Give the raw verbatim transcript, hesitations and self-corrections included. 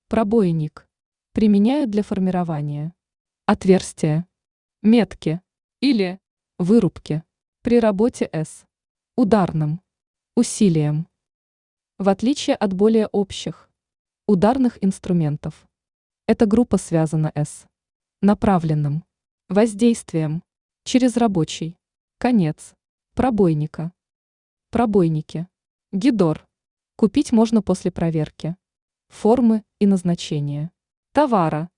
Пробойник. Применяют для формирования отверстия, метки или вырубки при работе с ударным усилием. В отличие от более общих ударных инструментов, эта группа связана с направленным воздействием через рабочий конец пробойника. Пробойники. Гидор. Купить можно после проверки формы и назначения товара.